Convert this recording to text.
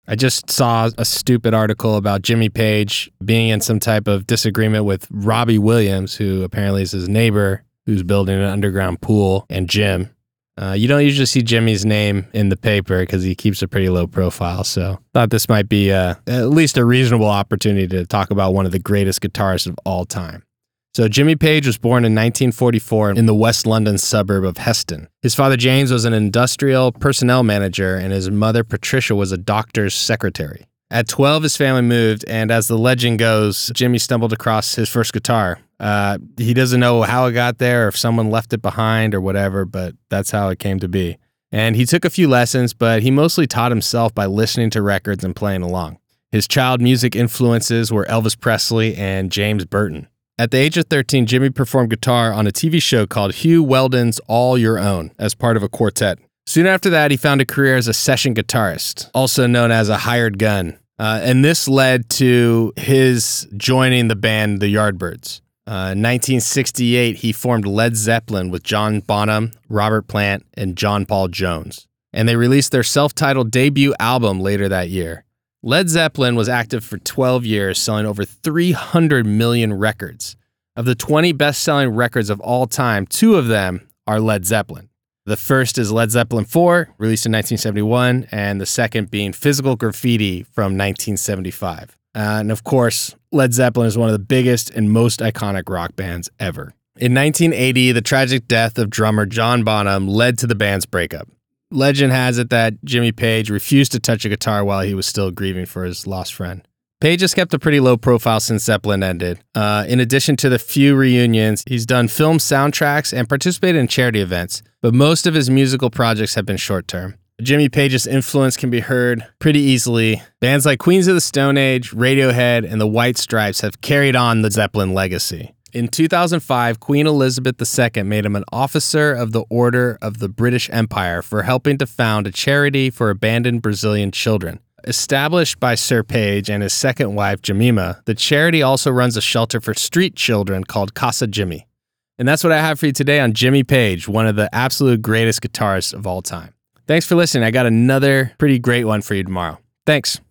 I just saw a stupid article about Jimmy Page being in some type of disagreement with Robbie Williams, who apparently is his neighbor, who's building an underground pool and gym. You don't usually see Jimmy's name in the paper because he keeps a pretty low profile. So thought this might be at least a reasonable opportunity to talk about one of the greatest guitarists of all time. So Jimmy Page was born in 1944 in the West London suburb of Heston. His father James was an industrial personnel manager and his mother Patricia was a doctor's secretary. At 12, his family moved, and as the legend goes, Jimmy stumbled across his first guitar. He doesn't know how it got there or if someone left it behind or whatever, but that's how it came to be. And he took a few lessons, but he mostly taught himself by listening to records and playing along. His child music influences were Elvis Presley and James Burton. At the age of 13, Jimmy performed guitar on a TV show called Hugh Weldon's All Your Own as part of a quartet. Soon after that, he found a career as a session guitarist, also known as a hired gun. And this led to his joining the band The Yardbirds. In 1968, he formed Led Zeppelin with John Bonham, Robert Plant, and John Paul Jones. And they released their self-titled debut album later that year. Led Zeppelin was active for 12 years, selling over 300 million records. Of the 20 best-selling records of all time, 2 of them are Led Zeppelin. The first is Led Zeppelin 4, released in 1971, and the second being Physical Graffiti from 1975. And of course, Led Zeppelin is one of the biggest and most iconic rock bands ever. In 1980, the tragic death of drummer John Bonham led to the band's breakup. Legend has it that Jimmy Page refused to touch a guitar while he was still grieving for his lost friend. Page has kept a pretty low profile since Zeppelin ended. In addition to the few reunions, he's done film soundtracks and participated in charity events, but most of his musical projects have been short-term. Jimmy Page's influence can be heard pretty easily. Bands like Queens of the Stone Age, Radiohead, and the White Stripes have carried on the Zeppelin legacy. In 2005, Queen Elizabeth II made him an Officer of the Order of the British Empire for helping to found a charity for abandoned Brazilian children. Established by Sir Page and his second wife, Jemima, the charity also runs a shelter for street children called Casa Jimmy. And that's what I have for you today on Jimmy Page, one of the absolute greatest guitarists of all time. Thanks for listening. I got another pretty great one for you tomorrow. Thanks.